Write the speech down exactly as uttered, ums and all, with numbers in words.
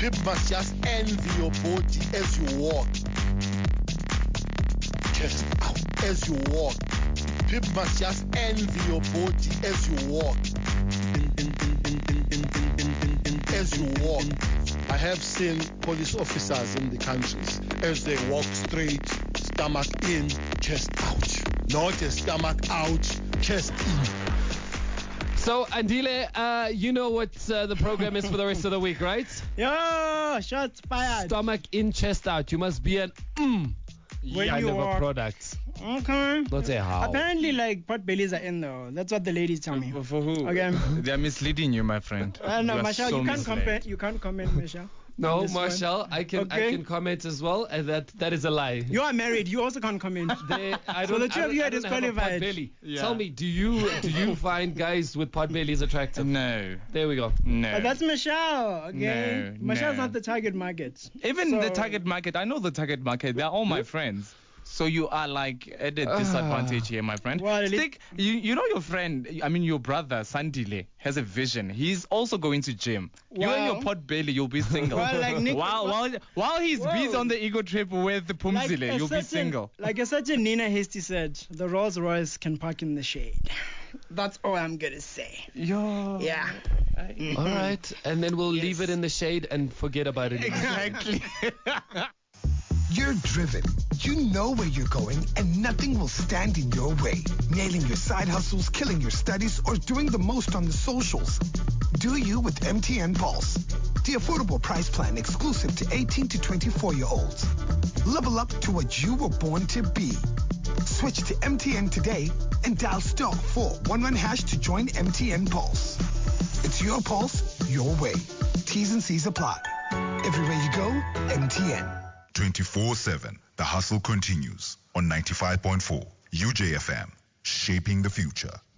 People must just envy your body as you walk. Chest out as you walk. People must just envy your body as you walk. As you walk. I have seen police officers in the countries as they walk straight, stomach in, chest out. Not a stomach out, chest in. So, Andile, uh, you know what uh, the program is for the rest of the week, right? Yo, shots fired. Stomach in, chest out. You must be an mm When kind you of walk. a product. Okay. Don't say how. Apparently, like, pot bellies are in though. That's what the ladies tell me. For who? Okay. They are misleading you, my friend. Uh, no, You are Marshall, so you can't misled. comment. You can't comment, Marshall. No, This one. Marshall, I can Okay. I can comment as well, and that that is a lie. You are married. You also can't comment. They, I So don't, the two I of don't, you I are don't have a pot disqualified. belly. Yeah. Tell me, do you do you find guys with pot bellies attractive? No, There we go. no. But that's Michelle, okay? No, Michelle's no. not the target market. Even So- the target market, I know the target market. They're all my friends. So you are like at a Ah. disadvantage here, my friend. Well, at least- Stick, you, you know your friend, I mean your brother, Sandile, has a vision. He's also going to gym. You and your Wow. pot belly, you'll be single. Well, like Nick- while, while, while he's Whoa. busy on the ego trip with the Pumzile, a you'll be certain- single. Like a certain Nina Hasty said, the Rolls Royce can park in the shade. That's all I'm gonna say. Yo. Yeah. All right, and then we'll leave it in the shade and forget about it. Exactly. You're driven. You know where you're going, and nothing will stand in your way. Nailing your side hustles, killing your studies, or doing the most on the socials. Do you with M T N Pulse. The affordable price plan exclusive to eighteen to twenty-four-year-olds. Level up to what you were born to be. Switch to M T N today and dial star four one one hash to join M T N Pulse. It's your pulse, your way. T's and C's apply. Everywhere you go, M T N. twenty-four seven. The hustle continues on ninety-five point four U J F M, shaping the future.